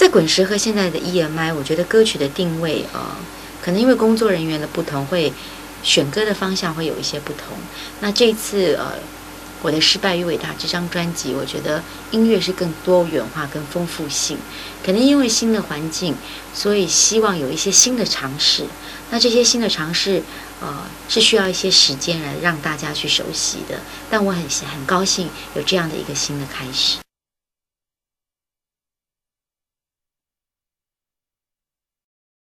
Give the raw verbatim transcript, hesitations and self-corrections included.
在滚石和现在的 E M I， 我觉得歌曲的定位呃，可能因为工作人员的不同，会选歌的方向会有一些不同。那这次呃，我的失败与伟大这张专辑，我觉得音乐是更多元化、更丰富性。可能因为新的环境，所以希望有一些新的尝试。那这些新的尝试，呃，是需要一些时间来让大家去熟悉的。但我很很高兴有这样的一个新的开始。